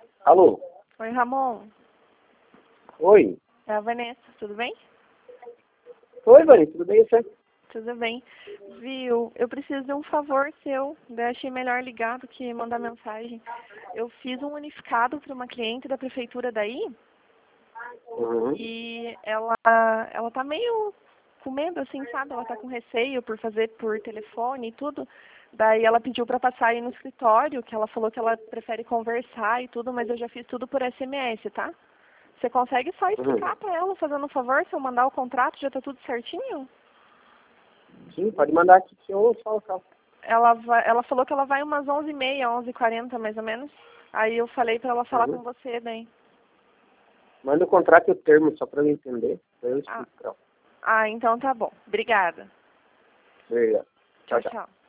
Alô? Oi, Ramon. Oi? É a Vanessa, tudo bem? Oi, Vanessa, tudo bem você? Tudo bem. Viu? Eu preciso de um favor seu. Eu achei melhor ligar do que mandar mensagem. Eu fiz um unificado para uma cliente da prefeitura daí Uhum. e ela tá meio com medo, assim, sabe? Ela tá com receio por fazer por telefone e tudo. Daí ela pediu para passar aí no escritório, que ela falou que ela prefere conversar e tudo, mas eu já fiz tudo por SMS, tá? Você consegue só explicar para ela, fazendo um favor, se eu mandar o contrato, já tá tudo certinho? Sim, pode mandar aqui que eu falo, tá? Ela falou que ela vai umas 11h30, 11h40 mais ou menos. Aí eu falei para ela falar com você daí. Manda o contrato e o termo só pra eu entender. Eu Ah, explico pra ela. então tá bom. Obrigada. Obrigado. Tchau, Tchau, tchau. tchau.